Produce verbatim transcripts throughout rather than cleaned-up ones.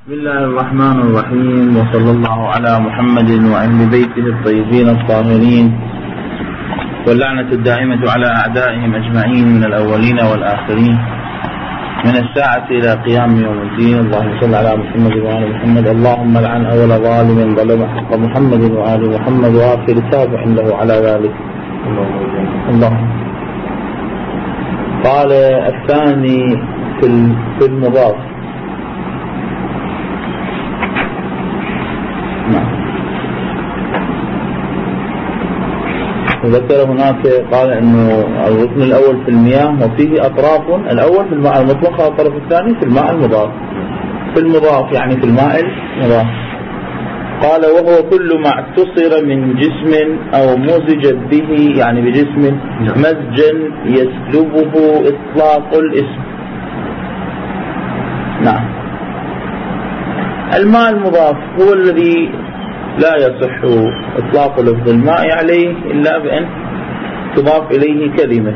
بسم الله الرحمن الرحيم، وصلى الله على محمد وأهل بيته الطيبين الطاهرين، واللعنة الدائمة على أعدائهم أجمعين من الأولين والآخرين من الساعة إلى قيام يوم الدين. اللهم صل على محمد وآل محمد. اللهم لعن أول ظالم ظلم حق محمد وآل محمد وآخر تابع له على ذلك. اللهم قال الثاني في المضاف. وذكر هناك قال انه الركن الاول في المياه وفيه اطراف، الاول في الماء المطلق والطرف الثاني في الماء المضاف. في المضاف يعني في الماء المضاف. قال وهو كل ما اتصر من جسم او مزج به، يعني بجسم مزجا يسلبه اطلاق الاسم. نعم. الماء المضاف هو الذي لا يصح إطلاق لفظ الماء عليه إلا بأن تضاف إليه كلمة،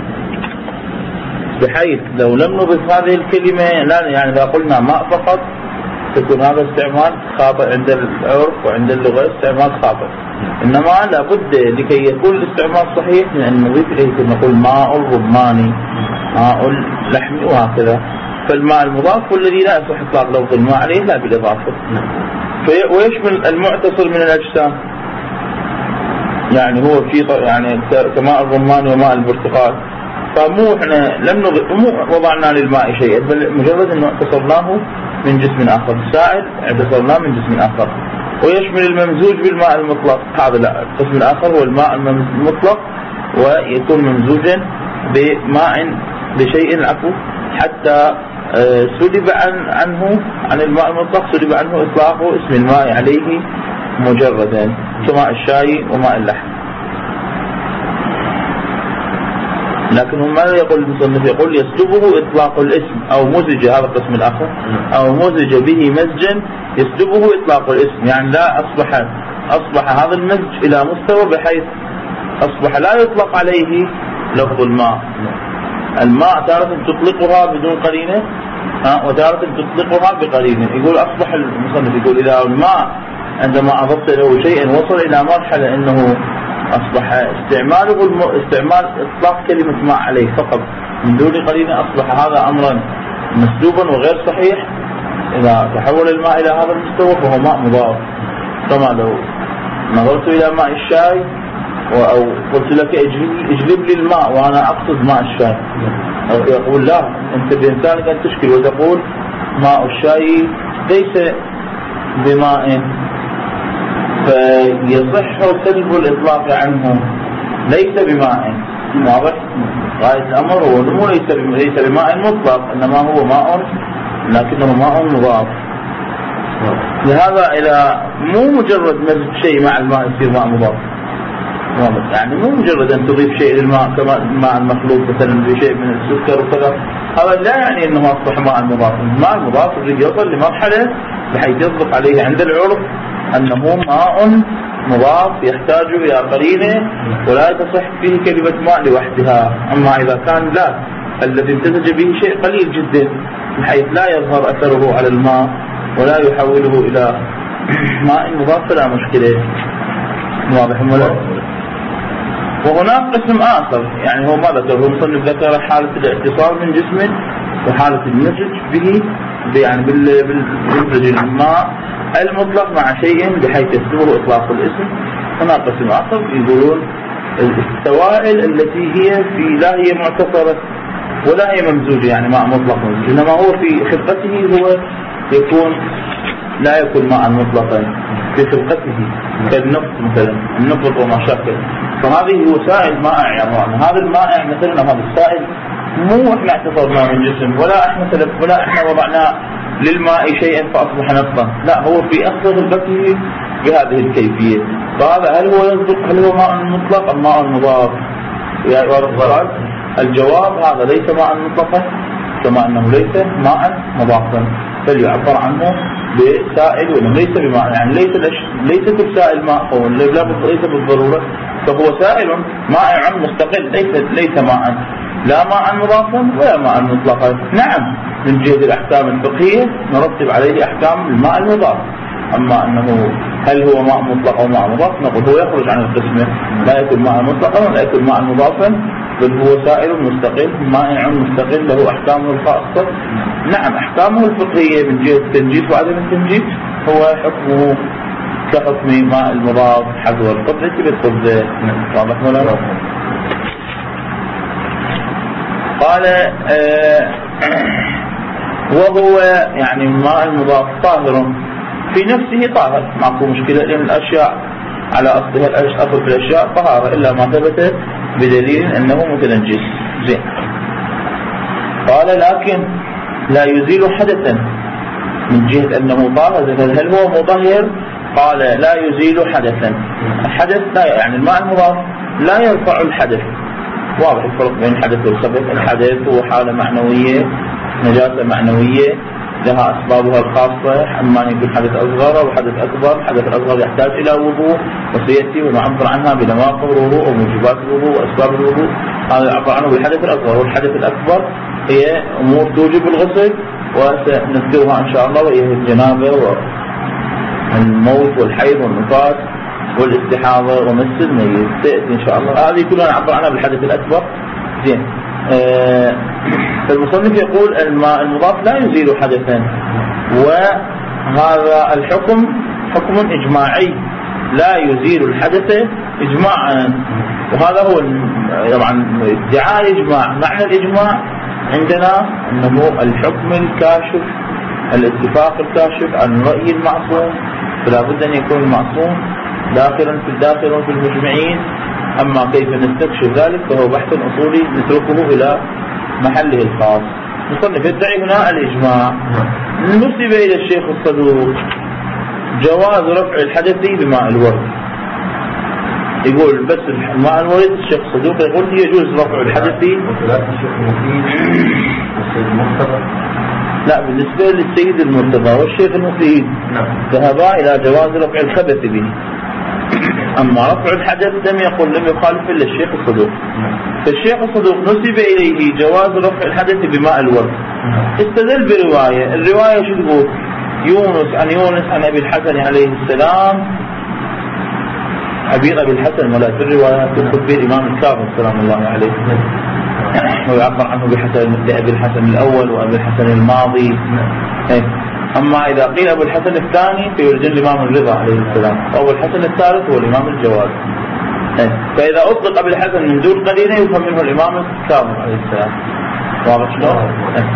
بحيث لو لم نضف هذه الكلمة لا، يعني إذا قلنا ماء فقط تكون هذا استعمال خاطئ عند العرف وعند اللغة، استعمال خاطئ. إنما لابد لكي يكون الاستعمال صحيح من أن نضيف إليه كما نقول ماء الرماني، ماء اللحم وهكذا. فالماء المضاف هو الذي لا يصح إطلاق لفظ الماء عليه لا بالإضافة. ويشمل المعتصر من الأجسام، يعني هو في يعني كماء الرمان وماء البرتقال. فمو احنا لم مو وضعنا للماء شيئا، بل مجرد انه اعتصرناه من جسم اخر، السائل اعتصرناه من جسم اخر. ويشمل الممزوج بالماء المطلق، هذا لا، القسم الاخر هو الماء المطلق ويكون ممزوجا بماء بشيء العفو، حتى سلب عن عنه عن الماء المطلق سلب عنه إطلاق اسم الماء عليه مجردا، كماء الشاي وماء اللحم. لكن هم ماذا يقول المصنف؟ يقول يسلبه إطلاق الاسم أو مزج، هذا القسم الآخر، أو مزج به مزجا يسلبه إطلاق الاسم، يعني لا أصبح أصبح هذا المزج إلى مستوى بحيث أصبح لا يطلق عليه لفظ الماء. الماء تارة تطلقها بدون قرينة وتارة تطلقها بقرينة. يقول أصبح المصنف يقول إذا الماء عندما أضفت له شيئا وصل إلى مرحلة أنه أصبح استعماله الم... استعمال إطلاق كلمة ماء عليه فقط من دون قرينة، أصبح هذا أمرا مسلوبا وغير صحيح. إذا تحول الماء إلى هذا المستوى فهو ماء مضاف. كما لو نظرت إلى ماء الشاي أو قلت لك اجلب لي الماء وأنا أقصد ماء الشاي، أو يقول لا، أنت بإمكانك أن تشكل وتقول ماء الشاي ليس بماء، فيصح سلب الإطلاق عنه ليس بماء. واضح؟ غاية الأمر هو أنه ليس ليس بماء مطلق، إنما هو ماء لكنه ماء مضاف. لهذا إلى مو مجرد مزج شيء مع الماء يصير ماء مضاف، يعني مو مجرد أن تضيف شيء للماء كما الماء المخلوط مثلا بشيء من السكر وكذا، هذا لا يعني أنه أصبح ماء مضاف. الماء المضاف يريد يصل لمرحلة بحيث يصدق عليه عند العرف أنه ماء مضاف يحتاج إلى قرينة ولا تصح فيه كلمة ماء لوحدها. أما إذا كان لا، الذي امتزج به شيء قليل جدا بحيث لا يظهر أثره على الماء ولا يحوله إلى ماء مضاف فلا مشكلة. واضح ولا؟ وهناك قسم آخر، يعني هو ما ذكر، هو مصنف ذكر حالة الاتصال من جسم وحالة المزج به، يعني بالمزج الماء المطلق مع شيء بحيث يسلبه إطلاق الاسم. هناك قسم آخر يقولون السوائل التي هي في لا هي معتصرة ولا هي ممزوجة، يعني ماء مطلق ممزوج، إنما هو في خلقته هو يكون لا يكون ماء مطلقا في خلقته، كالنفط مثلا، النفط وما شاكل. فهذه وسائل مائع، يعني هذا المائع مثلا هذا السائل مو احنا اعتصرناه من جسم ولا احنا سلب ولا احنا وضعنا للماء شيئا فاصبح نفطا، لا، هو في اصل خلقته بهذه الكيفية. فهذا هل هو يصدق هل هو ماء مطلق ام ماء مضاف؟ يا السؤال الجواب هذا ليس ماء مطلقا كما انه ليس ماء مضافا، فليعبر عنه بسائل ولا ليس بماء، يعني ليس ليس بالسائل ماء او ليس بالضرورة، فهو سائل مائع مستقل ليس ليس ماء. لا ماء مضافا ولا ماء مطلقا. نعم من جهة الأحكام الفقهية نرتب عليه أحكام الماء المضاف، أما أنه هل هو ماء مطلق أو ماء مضاف نقول هو يخرج عن القسمة، لا يكون ماء مطلقا ولا يكون ماء مضافا، بل هو سائل مستقل مائع مستقل له أحكامه الخاصة. نعم أحكامه الفقهية من جهة التنجيس وعدم التنجيس هو حكمه كحكم ماء المضاف حذو القبلة بالقبلة. واضح ولا لا؟ قال آه وهو يعني ماء المضاف طاهر في نفسه طاهر، ماكو مشكلة، لأن الأشياء على أصلها الأصل في الأشياء طهارة إلا ما ثبت بدليل أنه متنجس. زين. قال لكن لا يزيل حدثا من جهة أنه طاهر، هل هو مطهر؟ قال لا يزيل حدثا. الحدث لا يعني الماء المضاف لا يرفع الحدث. واضح الفرق بين الحدث والخبث. الحدث هو حالة معنوية، نجاسة معنوية لها أسبابها الخاصة، أما أن يكون حدث أصغر أو حدث أكبر. الحدث الأصغر يحتاج إلى وضوء وسيأتي ونعبر عنها بنواقض الوضوء وموجبات الوضوء وأسباب الوضوء، هذا يعبر عنه بالحدث الأصغر. والحدث الأكبر هي أمور توجب الغسل وسنذكرها إن شاء الله، وهي الجنابة والموت والحيض والنفاس والاستحاضة ومس الميت تأتي إن شاء الله، هذه كلها نعبر عنها بالحدث الأكبر. زين. آه فالمصنف يقول الماء المضاف لا يزيل حدثا، وهذا الحكم حكم إجماعي لا يزيل الحدث إجماعا، وهذا هو طبعا ادعاء الإجماع. معنى الإجماع عندنا أنه الحكم الكاشف، الاتفاق الكاشف عن رأي المعصوم، فلا بد أن يكون المعصوم داخلا في الداخل في المجمعين. أما كيف نستكشف ذلك فهو بحث أصولي نتركه إلى محله الخاص. مصنف يدعي هنا الإجماع. نسب إلى الشيخ الصدوق جواز رفع الحدث بماء الورد، يقول بس ماء الورد. الشيخ الصدوق يقول يجوز رفع الحدث. لا بالنسبة للسيد المرتضى والشيخ المفيد ذهبا إلى جواز رفع الخبث به، أما رفع الحدث لم يقل لم يخالف إلا الشيخ الصدوق. فالشيخ الصدوق نسب إليه جواز رفع الحدث بماء الورد. استدل برواية، الرواية شو تقول؟ يونس عن يونس عن أبي الحسن عليه السلام، أبي أبي الحسن ولا في الرواية تدخل به الإمام الكاظم سلام الله عليه، ويعبر عنه بحسن أبي الحسن الأول وأبي الحسن الماضي. أما إذا قيل أبو الحسن الثاني فيرجع الإمام الرضا عليه السلام، أو الحسن الثالث هو الإمام الجواد. فإذا أطلق أبو الحسن من دون قرينة يفهم منه الإمام الكاظم عليه السلام. واضح شلون؟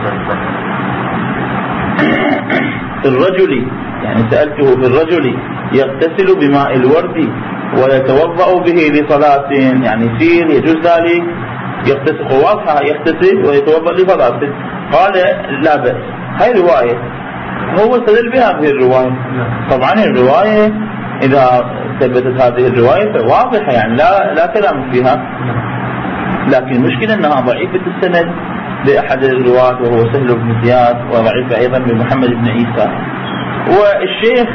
في الرجل يعني سألته في الرجل يغتسل بماء الورد ويتوضأ به لصلاة، يعني يصير يجوز ذلك يغتسل، واضحة يغتسل ويتوضأ لصلاة. قال لا بأس. هاي رواية هو استدل بهذه الرواية. طبعا الرواية إذا ثبتت هذه الرواية فواضحة يعني لا لا كلام فيها، لكن المشكلة أنها ضعيفة السند لأحد الرواة وهو سهل بن زياد، وضعيفة أيضا بمحمد بن عيسى. والشيخ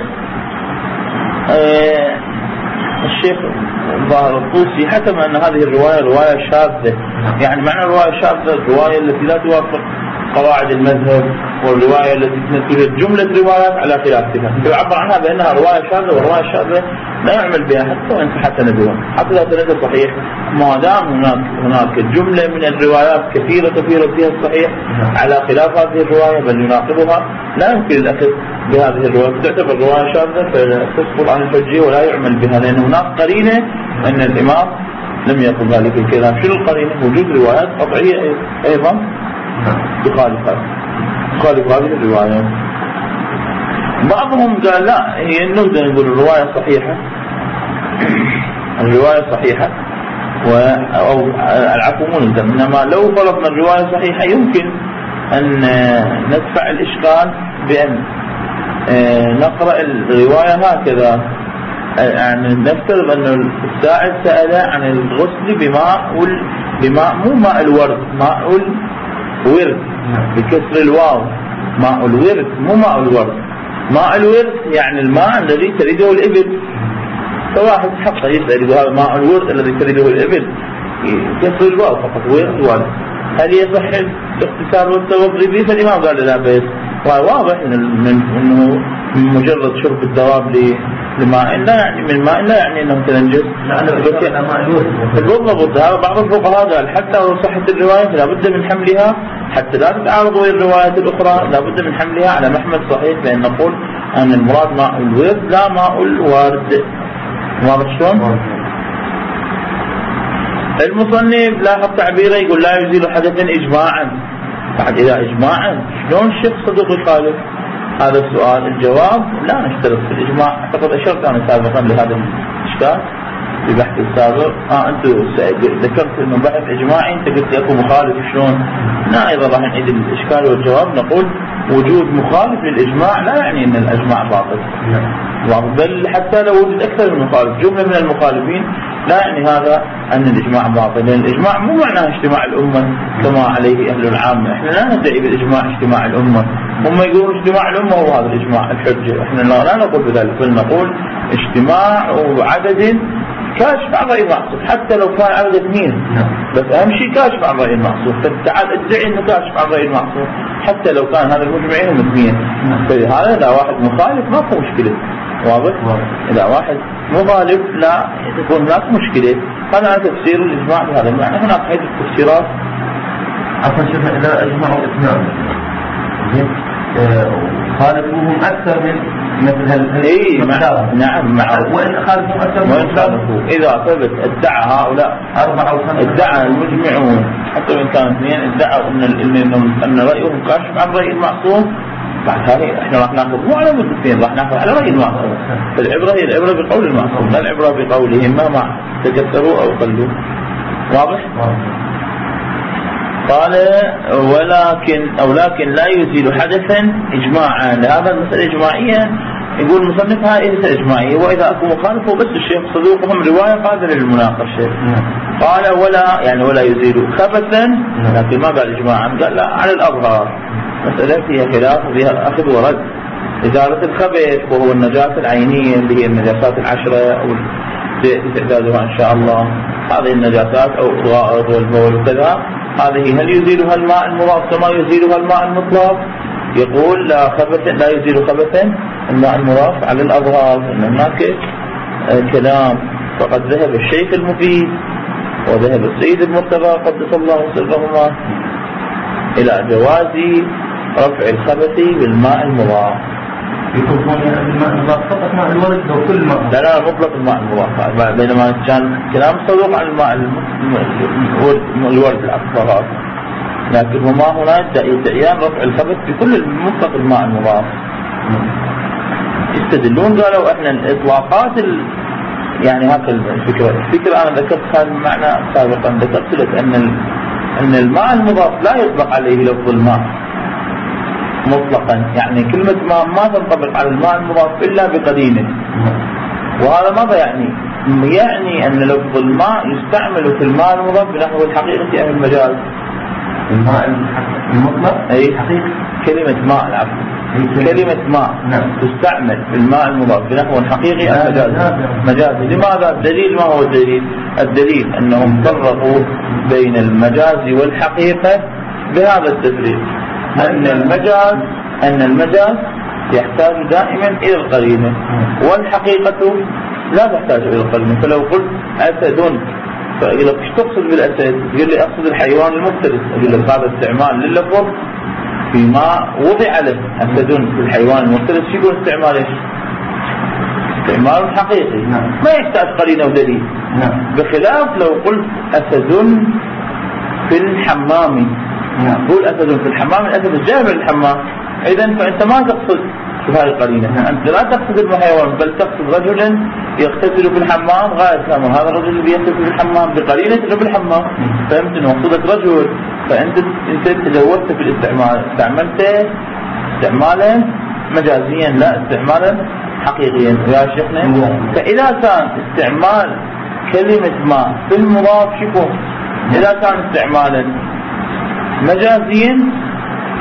آه الشيخ ظاهر الطوسي حكم أن هذه الرواية رواية شاذة. يعني معنى الرواية شاذة الرواية التي لا توافق قواعد المذهب، والرواية التي توجد جملة روايات على خلافها، يعبر عنها بأنها رواية شاذة. والرواية الشاذة لا يعمل بها حتى وإن صحت سندها، حتى لو سندها صحيح، ما دام هناك هناك جملة من الروايات كثيرة كثيرة فيها الصحيح على خلاف هذه الرواية بل يناقضها، لا يمكن الأخذ بهذه الرواية، تعتبر رواية شاذة فتسقط عن الحجية ولا يعمل بها، لأن هناك قرينة أن الإمام لم يقل ذلك الكلام. شنو القرينة؟ وجود روايات قطعية أيضا تخالف تخالف هذه الرواية. بعضهم قال لا، هي النهدة نقول الرواية صحيحة، الرواية صحيحة أو العفو ملزم، إنما لو فرضنا الرواية صحيحة يمكن أن ندفع الإشكال بأن نقرأ الرواية هكذا، يعني نفترض أن السائل سأل عن الغسل بماء بماء مو ماء الورد، ماء الورد بكسر الواو، ماء الورد مو ماء الورد. ماء الورد يعني الماء الذي تريده الإبل، فواحد حقا يسأل هذا ماء الورد الذي تريده الإبل كسر الواو فقط، ورد ورد هل يصح الاغتسال والتوضي به؟ فالإمام قال لا بأس. واضح أنه مجرد شرب الدواب لماء لا يعني من ماء لا يعني أنه تنجس. بالضبط. هذا بعض الفقهاء قال حتى لو صحت الرواية لا بد من حملها حتى لا تتعارض ويا الروايات الأخرى، لا بد من حملها على محمل صحيح، لأن نقول أن المراد ماء الورد لا ماء الورد. واضح شلون؟ المصنف لاحظ تعبيره يقول لا يزيل حدثا إجماعا. بعد إذا إجماعا شلون الشيخ صدوق يخالف؟ هذا السؤال. الجواب لا نشترط في الإجماع. أعتقد أشرت أنا سابقا لهذا الإشكال في بحث السابق. آه أنتم ذكرت أنه بحث إجماعي، أنت قلت لكم مخالف شلون؟ لا أيضا راح نعيد الإشكال والجواب. نقول وجود مخالف للإجماع لا يعني أن الإجماع باطل، بل حتى لو وجد أكثر من مخالف جملة من المخالفين لا يعني هذا أن الإجماع باطل، لأن الإجماع مو معناه اجتماع الأمة كما عليه أهل العامة. إحنا لا ندعي بالإجماع اجتماع الأمة، هم يقولون اجتماع الأمة هو هذا الإجماع الحجة، إحنا لا نقول بذلك، بل نقول اجتماع عدد كاشف عن رأي المعصوم حتى لو كان عدد اثنين، بس أهم شيء كاشف عن رأي المعصوم. فتعال ادعي إنه كاشف عن رأي المعصوم حتى لو كان هذا المجمعين هم اثنين. فهذا إذا واحد مخالف ما في مشكلة. واضح؟ إذا واحد مخالف لا تكون هناك مشكلة. هذا تفسير الإجماع بهذا المعنى. هناك عدة تفسيرات. أصلا شفنا إذا أجمعوا اثنان خالفوهم أكثر من مثل هال إيه نعم مع وإن خالفوهم أكثر من خالفوه إذا ثبت ادعى هؤلاء أربعة أو خمسة ادعى المجمعون حتى وإن كانوا اثنين ادعوا أن أن أن رأيهم كاشف عن رأي المعصوم، بعد هذه احنا راح ناخذ مو على مدتين، راح ناخذ على رأي المعصوم. فالعبرة هي العبرة بقول المعصوم لا العبرة بقولهم مهما تكثروا أو قلوا. واضح؟ قال ولكن أو لكن لا يزيل حدثا إجماعا. لهذا المسألة إجماعية يقول المصنف هذه مسألة إجماعية، وإذا أكو مخالفه بس الشيخ صدوقهم رواية قادرة للمناقشة. قال ولا يعني ولا يزيل خبثا، لكن ما قال إجماعا، قال لا على الأظهار. مسألة فيها خلاف وفيها أخذ ورد. إزالة الخبث وهو النجاسة العينية اللي هي النجاسات العشرة أو تعدادها إن شاء الله، هذه النجاسات أو الغائط والبول وكذا، هذه هل يزيلها الماء المضاف كما يزيلها الماء المطلق؟ يقول لا خبث لا يزيل خبثا الماء المضاف على الأظهار. إن هناك كلام. فقد ذهب الشيخ المفيد وذهب السيد المرتضى قدس الله سرهما إلى جواز رفع الخبث بالماء المضاف. يكون الماء المضاف فقط ماء الورد أو كل ماء؟ لا لا مطلق الماء المضاف، بينما كان كلام صدوق عن الماء الورد فقط، لكن هما هنا يدعيان رفع الخبث بكل مطلق الماء المضاف. يستدلون قالوا احنا الاطلاقات ال... يعني هكذا الفكرة الفكرة انا ذكرت هذا المعنى سابقا، ذكرت لك ان ال... ان الماء المضاف لا يطلق عليه لفظ الماء مطلقا، يعني كلمة ماء ما تنطبق على الماء المضاف إلا بقرينه. وهذا ماذا يعني؟ يعني أن لفظ الماء يستعمل في الماء المضاف بنحو الحقيقة أو المجاز. الماء المطلق أي حقيقة كلمة ماء العفو كلمة ماء نعم. تستعمل في الماء المضاف بنحو حقيقي أو مجاز. مجاز. لماذا؟ الدليل ما هو الدليل؟ الدليل أنهم فرقوا بين المجاز والحقيقة بهذا التفريق، أن المجاز أن المجاز يحتاج دائما إلى القرينة، والحقيقة لا تحتاج إلى القرينة. فلو قلت أسد فأقول لك إيش تقصد بالأسد؟ يقول لي أقصد الحيوان المفترس. أقول لك هذا استعمال لللفظ فيما وضع له. أسد في الحيوان المفترس شو يقول استعمال إيش؟ استعمال حقيقي ما يحتاج قرينة ودليل. بخلاف لو قلت أسد في الحمام، قول أسد في الحمام، الأسد جاء من الحمام، إذن فأنت ما تقصد بهذه القرينة، أنت لا تقصد الحيوان بل تقصد رجلا يغتسل في الحمام غاية كامل. هذا الرجل اللي يغتسل في الحمام بقرينة إنه بالحمام، فهمت إنه مقصودك رجل، فأنت أنت تجاوزت في الاستعمال، استعملت استعمالا مجازيا لا استعمالا حقيقيا يا شيخنا. فإذا كان استعمال كلمة ما في المضاف شكو، إذا كان استعمالا مجازيا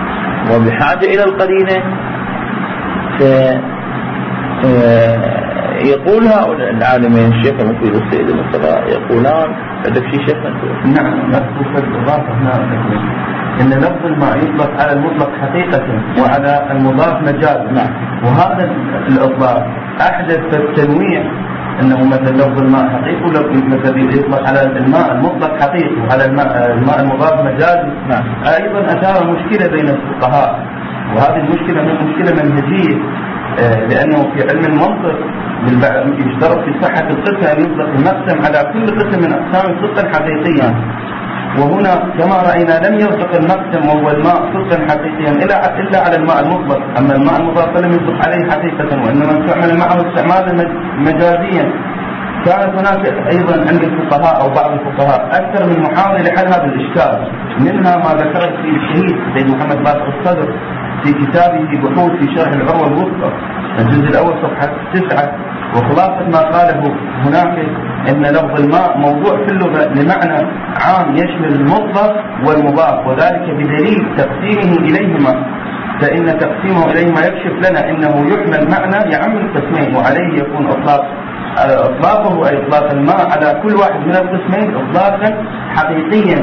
وبحاجة إلى القرينة يقول هؤلاء العالمين الشيخ المفيد والسيد المصطفى يقولان عندك شيء شيخ أنت؟ نعم نقصد في الإضافة هنا إن لفظ الماء يطلق على المطلق حقيقة وعلى المضاف مجازا. نعم. وهذا الإطلاق أحدث التنويع، أنه مثل لفظ الماء حقيقي مثل يطلق على الماء المطلق حقيقي وعلى الماء, الماء المضاف مجازي. نعم. أيضا أثار مشكلة بين الفقهاء، وهذه المشكلة مشكلة منهجية، لأنه في علم المنطق يشترط في صحة القسم أن يطلق المقسم على كل قسم من أقسام صدقا حقيقيا، وهنا كما رأينا لم يطلق المقسم وهو الماء صدقا حقيقيا إلا على الماء المطلق، أما الماء المضاف لم يطلق عليه حقيقة، وإنما استعمل معه استعمالا مجازيا. كانت هناك أيضا عند الفقهاء أو بعض الفقهاء أكثر من محاولة لحل هذا الإشكال، منها ما ذكرت في الشهيد سيد محمد باقر الصدر في كتابه بحوث في شرح العروة الوثقى الجزء الأول صفحة تسعة، وخلاصة ما قاله هناك أن لفظ الماء موضوع في اللغة لمعنى عام يشمل المطلق والمضاف، وذلك بدليل تقسيمه إليهما، فإن تقسيمه إليهما يكشف لنا أنه يحمل معنى يعم القسمين، وعليه يكون إطلاق إطلاقه أي إطلاق الماء على كل واحد من القسمين إطلاقا حقيقيا.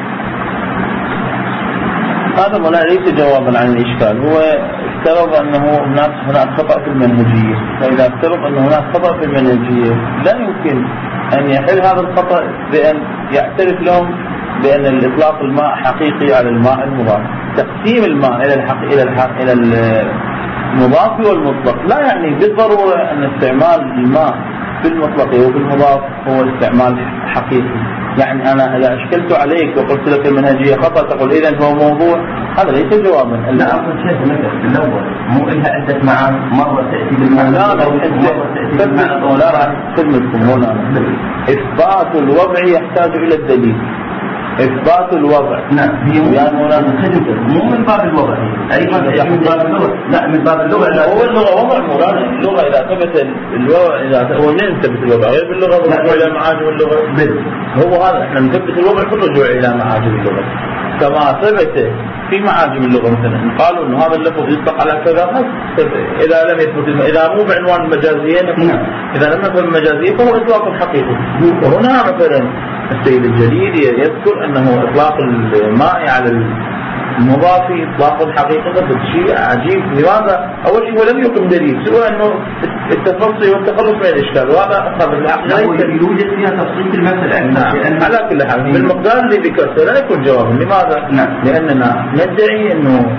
هذا ولا ليس جوابا عن الإشكال، هو افترض أنه هناك هناك خطأ في المنهجية، فإذا افترض أن هناك خطأ في المنهجية لا يمكن أن يحل هذا الخطأ بأن يعترف لهم بأن الإطلاق الماء حقيقي على الماء المضاف. تقسيم الماء إلى الحق إلى الحق إلى المضاف والمطلق لا يعني بالضرورة أن استعمال الماء في المطلق وفي المضاف هو استعمال حقيقي. يعني أنا إذا أشكلت عليك وقلت لك المنهجية خطأ تقول إذن هو موضوع، هذا ليس جوابا. لا أقول شيء مثل الأول مو إلها عدة معاني، مرة تأتي بالمعنى لا لا لا لا راح خدمتكم هنا. إثبات الوضع يحتاج إلى الدليل. إثبات الوضع نعم هي يعني مو من باب الوضع، أيضا من باب اللغة. لا من باب اللغة. هو اللغة وضع مراد اللغة إذا ثبت الوضع إذا هو من ثبت الوضع غير باللغة والرجوع إلى معاجم اللغة. هو هذا إحنا نثبت الوضع في الرجوع إلى معاجم اللغة كما ثبت في معاجم اللغة. مثلا قالوا إنه هذا اللفظ يطلق على كذا، إذا لم يثبت الم... إذا مو بعنوان المجازية نعم. إذا لم نفهم المجازية فهو إطلاق حقيقي. وهنا مثلا السيد الجليل يذكر أنه إطلاق الماء على المضاف إطلاق حقيقي. هذا شيء عجيب. لماذا؟ أول شيء هو لم يقم دليل سوى أنه التفصيل والتخلص من الإشكال، وهذا أخذ العقل يوجد فيها تفصيل في المسألة. نعم. على كل حال بالمقدار اللي ذكرته لا يكون جوابا. لماذا؟ نعم. لأننا ندعي أنه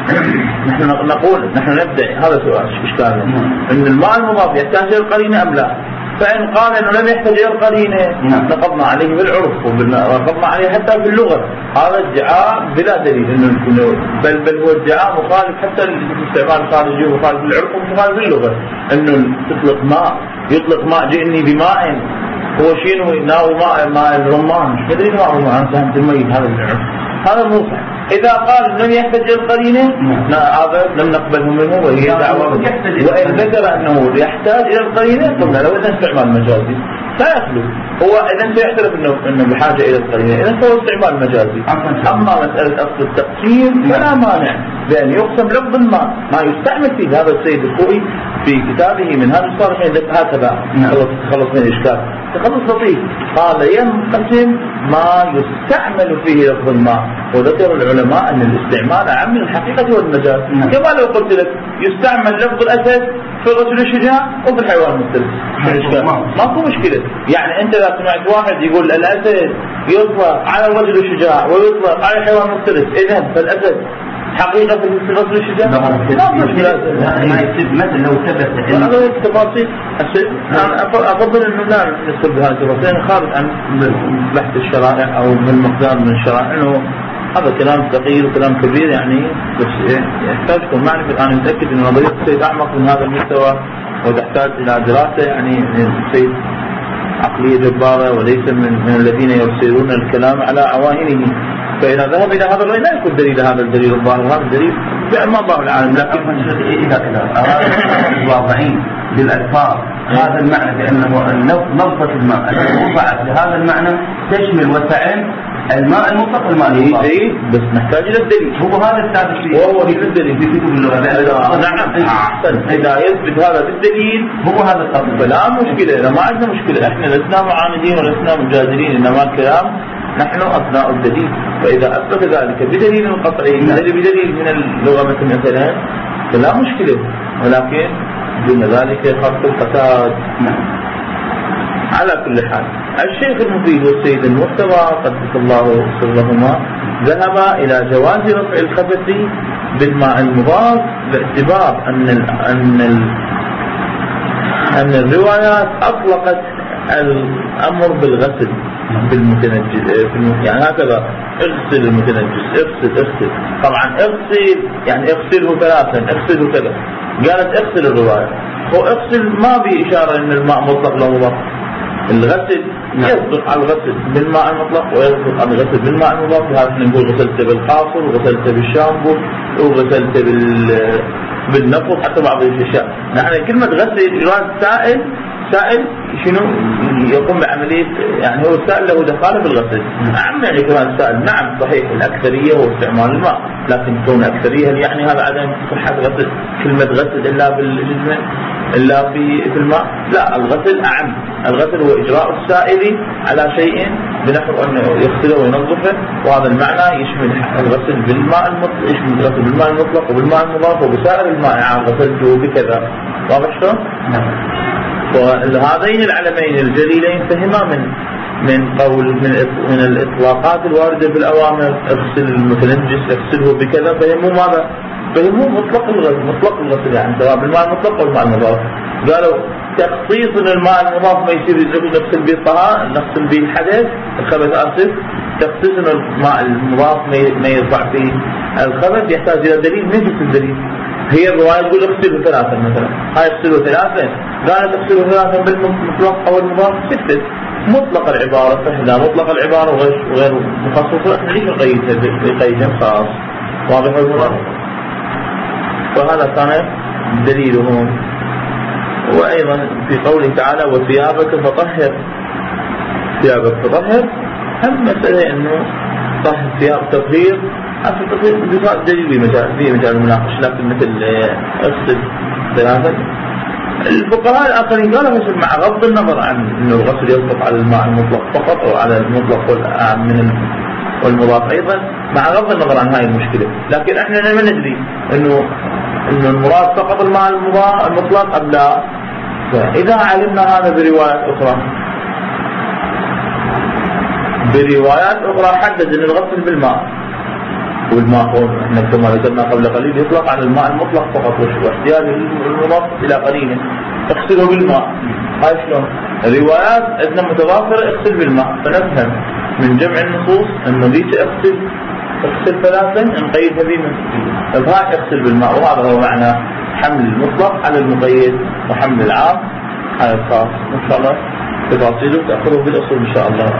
نحن نقول نحن ندعي هذا سؤال إشكالنا أن الماء المضاف يحتاج إلى القرينة أم لا. فإن قال أنه لم يحتاج إلى القرينة نقضنا عليه بالعرف ونقضنا عليه حتى في اللغة. هذا ادعاء بلا دليل إنه بل بل هو ادعاء مخالف حتى الاستعمال الخارجي ومخالف بالعرف ومخالف باللغة. إنه تطلق ماء يطلق ماء جئني بماء هو شينه يناول ماء ماء الرمان مش قادرين ماء الرمان فهمت الميت هذا بالعرف. هذا مو صح. إذا قال لم يحتاج إلى القرينة هذا لم نقبله منه وهي دعوة. وإن ذكر أنه يحتاج إلى القرينة قلنا لو إذا استعمال مجازي لا يخلو. هو إذا سيعترف إنه إنه بحاجة إلى القرينة إذا هو استعمال مجازي. أما مسألة أصل التقسيم فلا مانع بأن يقسم لفظ الماء ما يستعمل فيه. هذا السيد الخوئي في كتابه من هذا الصالحين هكذا تخلص من الإشكال تخلص لطيف. قال ينقسم ما يستعمل فيه لفظ الماء، وذكر العلماء أن الاستعمال أعم من الحقيقة والمجاز. كما لو قلت لك يستعمل لفظ الأسد في الرجل الشجاع وفي الحيوان المفترس ما في مشكلة. يعني أنت إذا سمعت واحد يقول الأسد يطلق على الرجل الشجاع ويطلق على الحيوان المفترس إذن فالأسد حقيقة في الرجل الشجاع لا مشكلة. ما يصير مثل لو ثبت هذا التفاصيل. أنا أفضل أنه لا نصل بهذه التفاصيل خارج عن بحث الشرائع أو من مقدار من الشرائع. إنه هذا كلام ثقيل وكلام كبير يعني بس يحتاجكم معرفة. أنا متأكد أن نظرية السيد أعمق من هذا المستوى وتحتاج إلى دراسة. يعني السيد عقلية جبارة وليس من, من الذين يرسلون الكلام على عوائنه. فإذا ذهب إلى هذا الرأي لا يكون دليل هذا الدليل الظاهر هذا الدليل بأما الله العالم. لكن إذا كذا أراد الواضعين بالألفاظ هذا المعنى بأنه لفظة الماء التي وضعت لهذا المعنى تشمل وتعم الماء المطلق والماء المضاف. اي بس نحتاج الى الدليل. هو هذا الثابت فيه وهو في الدليل في كتب اللغه. نعم احسن. اذا يثبت هذا بالدليل هو هذا القصد، فلا مشكله. اذا ما عندنا مشكله، احنا لسنا معاندين ولسنا مجادلين، انما الكلام نحن ابناء الدليل. فاذا اثبت ذلك بدليل قطعي بدليل من اللغه مثلا فلا مشكله، ولكن دون ذلك خط الفساد. على كل حال الشيخ المفيد والسيد المرتضى قدس الله سرهما ذهب إلى جواز رفع الخبث بالماء المضاف باعتبار أن ال أن ال أن الروايات أطلقت الأمر بالغسل بالمتنجس، يعني هكذا اغسل المتنجس، اغسل اغسل طبعا اغسل يعني اغسله ثلاثا، اغسله كذا، قالت اغسل الرواية. هو اغسل ما بإشارة أن الماء مطلق له مضاف. الغسل يصدق على الغسل بالماء المطلق ويصدق على الغسل بالماء المضاف. لهذا نقول غسلت بالقاصر وغسلت بالشامبو وغسلت بال بالنفط حتى بعض الاشياء. نحن كلمة غسل يراد سائل، سائل شنو يقوم بعملية، يعني هو السائل له دخاله بالغسل. نعم يعني كمان السائل نعم صحيح الأكثرية هو استعمال الماء، لكن كون أكثرية يعني هذا عدم صحة غسل كلمة غسل إلا بالجسم إلا في في الماء. لا، الغسل أعم. الغسل هو إجراء السائل على شيء بنحو أنه يغسله وينظفه، وهذا المعنى يشمل الغسل بالماء المطلق، يشمل الغسل بالماء المطلق وبالماء المضاف وبسائر المائع غسلته بكذا. واضح شلون؟ وهذين العلمين الجليلين فهما من من قول من من الإطلاقات الواردة في الأوامر اغسل المتنجس اغسله بكذا، فهموا ماذا؟ فهموا مطلق الغسل، مطلق الغسل يعني سواء بالماء المطلق والماء المضاف. قالوا تخصيص الماء المضاف ما يصير نغسل به الطهارة، نغسل به الحدث الخبث آسف، تخصيص الماء المضاف ما يرفع فيه الخبث يحتاج إلى دليل. ما يجوز الدليل؟ هي الرواية تقول اغسله ثلاثا مثلا، هاي اغسله ثلاثا، قالت اغسله ثلاثا بالمطلق أو المضاف سكتت. مطلق العبارة فإذا مطلق العبارة وغير وغير مخصصة احنا ليش نقيدها بقيد خاص؟ واضح المراد؟ وهذا كان دليلهم. وأيضا في قوله تعالى وثيابك فطهر، ثيابك فطهر هم مسألة أنه طهر ثياب تطهير هذا التطهير بصار دليل في مجال في مجال المناقشة، لكن مثل اغسل ثلاثا الفقهاء الآخرين قالوا مثل مع غض النظر عن أنه الغسل يصدق على الماء المطلق فقط أو على المطلق والأعم من والمضاف أيضا، مع غض النظر عن هاي المشكلة. لكن احنا ما ندري انه انه المراد فقط الماء المطلق أم لا. فإذا علمنا هذا بروايات أخرى بروايات أخرى حدد أن الغسل بالماء، والماء احنا كما ذكرنا قبل قليل يطلق على الماء المطلق فقط، واحتياج المضاف إلى قليل اغسله بالماء. هاي شلون؟ الروايات عندنا متضافرة اغسل بالماء، فنفهم من جمع النصوص أنه ليس اغسل اغسل ثلاثا نقيدها بما فهاي اغسل بالماء. وهذا هو معنى حمل المطلق على المقيد وحمل العام على الخاص. إن شاء الله تفاصيله تأخذه بالأصول إن شاء الله.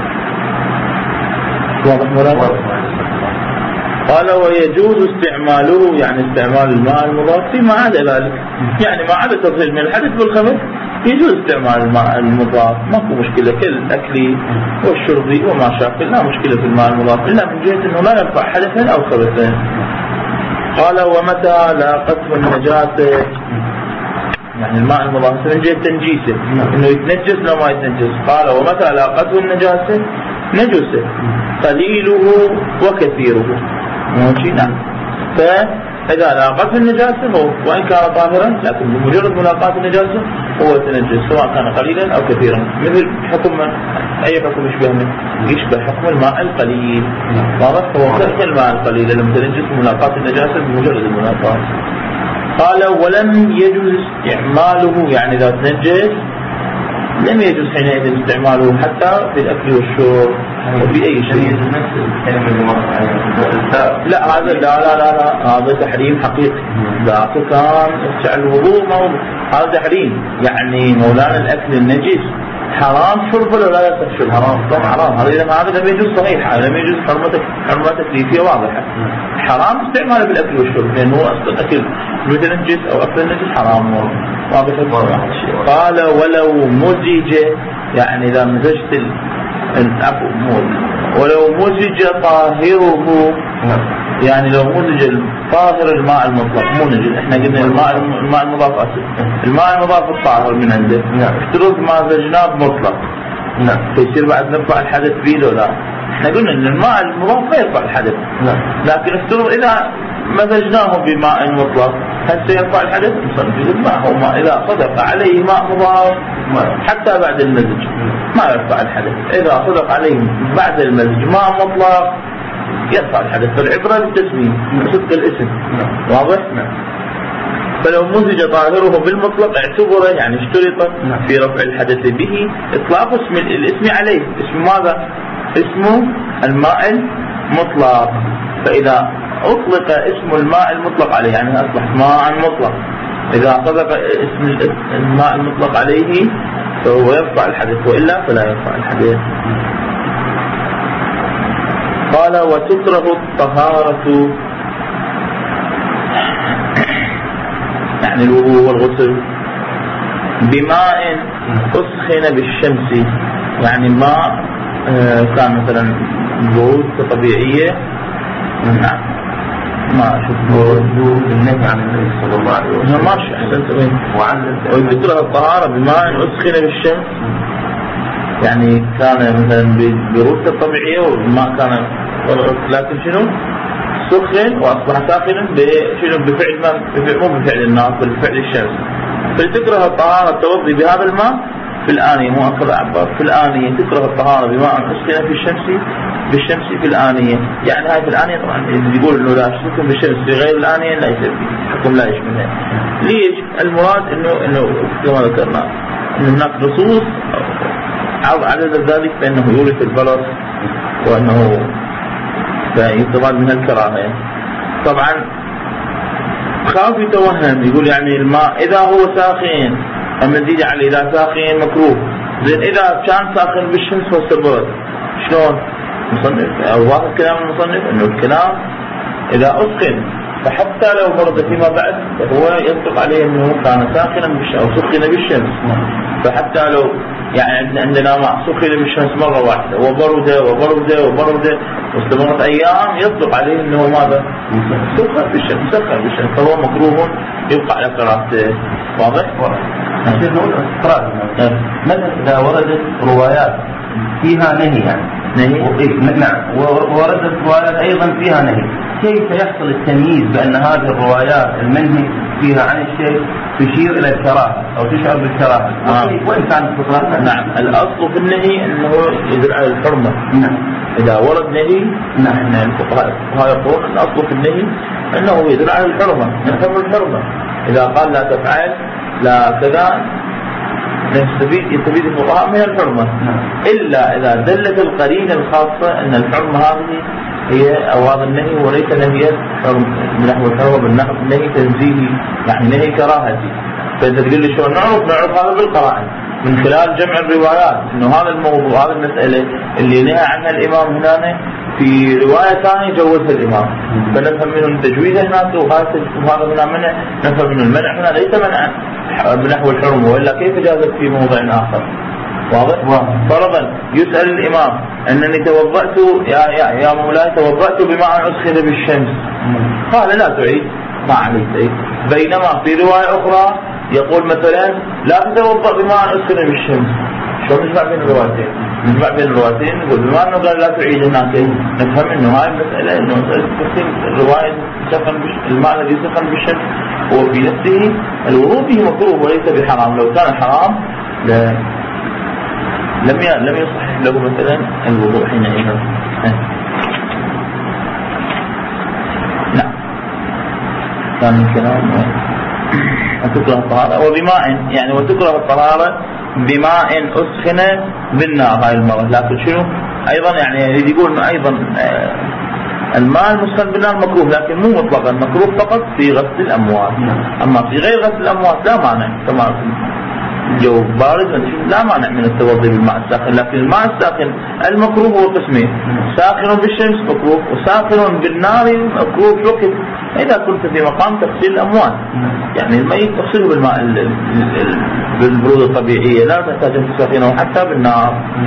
واضح مراد؟ قال ويجوز استعماله يعني استعمال الماء المضاف فيما عدا ذلك، يعني ما عدا تفصيل من الحدث بالخبث يجوز استعمال الماء المضاف، ماكو مشكلة كالأكل والشرب وما شاكل لا مشكلة في الماء المضاف إلا من جهة أنه لا يرفع حدثا أو خبثا. قال ومتى لاقته النجاسة يعني الماء المضاف من جهة تنجيسه إنه يتنجس لو ما يتنجس. قال ومتى لاقته النجاسة نجسه قليله وكثيره ماشي. نعم. فإذا لاقته النجاسة هو وإن كان طاهرا لكن بمجرد ملاقاة النجاسة هو يتنجس سواء كان قليلا أو كثيرا. مثل حكم أي حكم يشبه منه يشبه حكم الماء القليل. واضح؟ هو مثل الماء القليل لم تنجس ملاقاة النجاسة بمجرد الملاقاة. قال ولم يجوز استعماله يعني إذا تنجس لم يجوز حينئذ استعماله حتى في الأكل والشرب وفي أي شيء. لا هذا لا لا لا, لا. هذا تحريم حقيقي. ذاك كان فعل الوضوء موضوع هذا تحريم يعني مولانا الأكل النجس حرام شرب ولا لا يصح شرب؟ حرام طبعا حرام. هذا هذا لم يجوز صحيح، هذا لم يجوز حرمتك حرمة تكليفية واضحة. حرام استعماله بالأكل والشرب لأنه أصل الأكل متنجس أو أكل النجس حرام واضح. قال ولو مزج يعني إذا مزجت العفو ولو مزج طاهره، يعني لو مزج طاهر الماء المطلق، مو نجد احنا قلنا الماء الماء المضاف أسف الماء المضاف الطاهر من عنده، افترض ما زجناه بمطلق، نعم فيصير بعد نرفع الحدث فيه لو لا؟ احنا قلنا ان الماء المضاف ما يرفع الحدث، لكن افترض اذا مزجناه بماء مطلق هل سيرفع الحدث؟ يقول ما هو ما اذا صدق عليه ماء مضاف حتى بعد المزج ما يرفع الحدث، اذا صدق عليه بعد المزج ماء مطلق يرفع الحدث. فالعبرة بالتسمية بصدق الاسم، واضح؟ فلو مزج طاهره بالمطلق اعتبر يعني اشترط في رفع الحدث به اطلاق اسم الاسم عليه. اسم ماذا؟ اسم الماء المطلق. فاذا اطلق اسم الماء المطلق عليه يعني اصبح ماء مطلق، اذا صدق اسم الماء المطلق عليه فهو يرفع الحدث، والا فلا يرفع الحدث. قال وتكره الطهارة يعني الوضوء والغسل بماء أسخن بالشمس، يعني ماء كان مثلا برود طبيعية، نعم ما أشوف برود النهي عن النبي صلى الله عليه وسلم ماشي أحسنت وين. وتكره الطهارة بماء أسخن بالشمس، يعني كان مثلا برود طبيعية وما كان، لكن شنو سخن واصبح ساخنا بشنو بفعل ما مو بفعل النار بل بفعل الشمس. فتكره الطهارة التوضي بهذا الماء في الآنية، مو أكثر عبار في الآنية. تكره الطهارة بماء أسخن في الشمس بالشمس في الآنية، يعني هاي في الآنية طبعا اللي يقول انه لا تكون بالشمس في غير الآنية لا يصير فيه حكم لا يشملها. ليش؟ المراد انه انه كما ذكرنا ان هناك نصوص عدد ذلك فإنه يورث البرص وأنه يستفاد من الكراهية. طبعا خاف يتوهم يقول يعني الماء إذا هو ساخن المزيد عليه إذا ساخن مكروه، زين إذا كان ساخن بالشمس واستبرد شلون؟ مصنف أو واحد كلام المصنف إنه الكلام إذا أسخن فحتى لو برد فيما بعد فهو ينطق عليه أنه كان ساخنا بالشمس أو سخن بالشمس، فحتى لو يعني عندنا ماء سخن بالشمس مرة واحدة وبرد وبرد وبرد واستمرت أيام يطلق عليه أنه ماذا؟ سخن بالشمس سخن بالشمس، فهو مكروه يبقى على كراهته. واضح؟ نصير نقول استقرار مثلا إذا وردت روايات فيها نهي يعني نهي نعم ووردت روايات أيضا فيها نهي، كيف يحصل التمييز بأن هذه الروايات المنهي فيها عن الشيء تشير إلى الكراهة أو تشعر بالكراهة؟ آه. وإن كانت الفطرة نعم الأصل في النهي أنه يدل على الحرمة. نعم إذا ورد نهي نحن الفقهاء يقولون الأصل في النهي أنه يدل على الحرمة، نفهم الحرمة. إذا قال لا تفعل لا كذا نستفيد يستفيد الفقهاء من الحرمة. نعم. إلا إذا دلت القرينة الخاصة أن الحرمة هذه هي أواض النهي وليس نهي نحو الحرمة بالنحو نهي تنزيهي يعني نهي كراهتي. فأنت تقول لي شو نعرف نعرف هذا بالقرائن من خلال جمع الروايات إنه هذا الموضوع هذا المسألة اللي نهى عنها الإمام هنا في رواية ثانية جوزها الإمام، فنفهم منه التجويز هناك وهذا هنا منع، نفهم منه المنع هنا ليس منعا بنحو الحرمة وإلا كيف جازت في موضع آخر. واضح؟ فرضا يسأل الإمام أنني توضأت يا يا يا مولاي توضأت بماء أسخن بالشمس، قال لا تعيد ما عليك، بينما في رواية أخرى يقول مثلا لا تتوضأ بماء أسخن بالشمس. شو نجمع بين الروايتين؟ نجمع بين الروايتين نقول بما أنه قال لا تعيد هناك نفهم أنه هاي المسألة أنه مسألة تسخين الرواية سخن الماء الذي سخن بالشمس هو في نفسه الوضوء به مكروه وليس بحرام، لو كان حرام لا لم لم يصح له مثلا الوضوء حينئذ. نعم كان الكلام وتكره الطهارة وبماء يعني وتكره الطهارة بماء أسخن بالنار هاي المرة، لكن شنو أيضا يعني يقول أيضا الماء المسخن بالنار مكروه لكن مو مطلقا مكروه فقط في غسل الأموات، أما في غير غسل الأموات لا مانع كما جو بارد لا مانع من التوضي بالماء الساخن، لكن الماء الساخن المكروه هو قسمين، ساخن بالشمس مكروه وساخن بالنار مكروه في وقت إذا كنت في مقام تغسيل الأموات، يعني الميت تغسله بالماء بالبرودة الطبيعية لا تحتاج أن تسخنه حتى بالنار.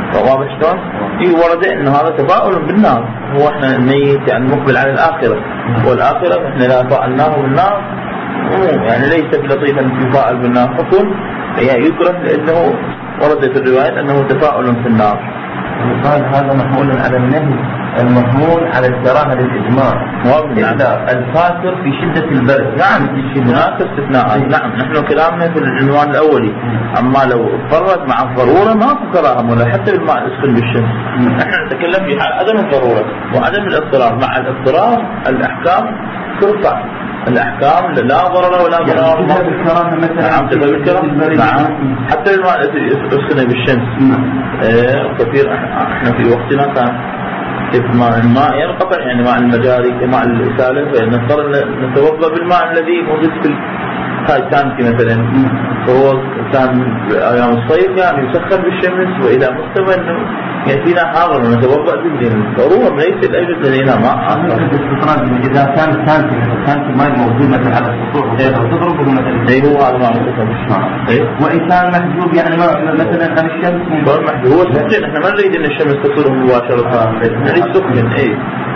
واضح شلون؟ اي ورد ان هذا تفاؤل بالنار، هو احنا الميت يعني مقبل على الاخره، والاخره احنا لا فألناه بالنار يعني ليس بلطيفا يفاءل بالنار حكم، يعني يكره لانه وردت الروايات انه تفاؤل في النار. يقال هذا محمول على النهي المحمول على الكراهه للاجماع، إذا الفاتر في شده البرد. نعم هناك استثناءات. نعم نحن كلامنا في العنوان الاولي، اما لو اضطرت مع الضروره ما في كراهه ولا حتى بالماء الاسخن بالشمس. نحن نتكلم في حال عدم الضروره وعدم الاضطرار. مع الاضطرار الاحكام ترفع، الاحكام لا ضرر ولا ضرر. يعني الكراهه مثلا نعم تذهب الكراهه. نعم حتى الماء الاسخن بالشمس. آه كثير احنا في وقتنا كان ماء الماء ينقطع، يعني ماء المجاري ماء الإسالة، فنضطر نتوضأ بالماء الذي موجود في هاي تانكي مثلا. فهو كان أيام الصيف يعني يسخن بالشمس، وإذا مستوى إنه يأتينا حاضر ونتوضأ به. ضرورة ليس لا يوجد لدينا ماء. إذا كان تانكي تانكي ماء موجود مثلا على السطوح وتضربه مثلا. أي هو هذا ماء مسخن. وإن كان محجوب يعني مثلا عن الشمس. هو محجوب هو سخن. إحنا ما نريد إن الشمس تصله مباشرة. نريد سخن. إيه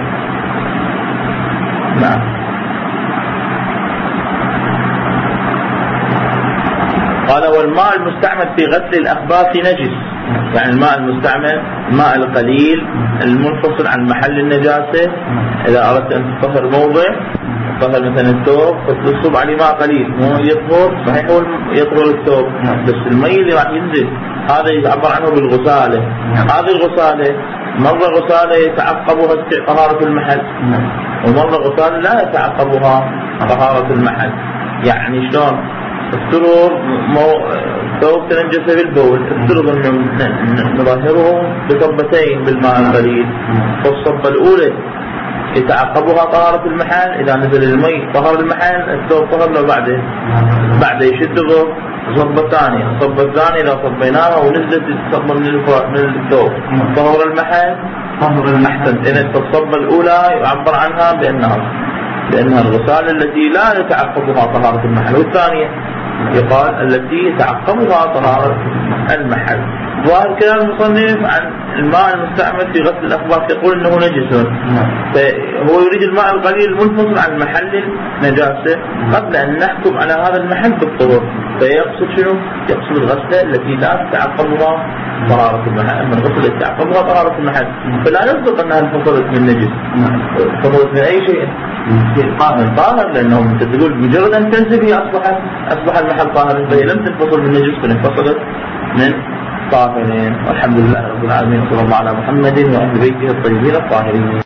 نعم. قال والماء المستعمل في غسل الأخباث نجس، يعني الماء المستعمل الماء القليل المنفصل عن محل النجاسة. إذا أردت أن تطهر موضع، تطهر مثلا الثوب، فتصب عليه ماء قليل مو يطهر، صحيح هو يطهر الثوب بس المي اللي راح ينزل هذا يعبر عنه بالغسالة. هذه الغسالة مرة غسالة يتعقبها طهارة المحل، ومرة غسالة لا يتعقبها طهارة المحل. يعني شلون؟ السرور ثوب تنجس بالبول، افترض انه نظهره بصبتين بالماء القليل، فالصبة الاولى يتعقبها طهارة المحل، اذا نزل المي طهر المحل الثوب طهر له بعده بعده يشده صبة ثانية. الصبة الثانية اذا صبيناها ونزلت الصبة من الثوب طهر المحل طهر المحسن. اذا الصبة الاولى يعبر عنها بانها لأنها الغسالة التي لا يتعقبها طهارة المحل، والثانية يقال التي يتعقبها طهارة المحل. ظاهر كلام المصنف عن الماء المستعمل في غسل الأخباث يقول أنه نجس، فهو يريد الماء القليل المنفصل عن محل النجاسة قبل أن نحكم على هذا المحل بالطهور. فيقصد شنو؟ يقصد الغسلة التي لا تتعقبها طهارة المحل، أما الغسلة التي تتعقبها طهارة المحل فلا يصدق أنها انفصلت من نجس، انفصلت من أي شيء طاهر طاهر، لأنه أنت تقول مجرد أن تنزل هي أصبحت أصبح المحل طاهر، فهي لم تنفصل من نجس فانفصلت من طاهرين. والحمد لله رب العالمين، وصلى الله على محمد وأهل بيته الطيبين الطاهرين.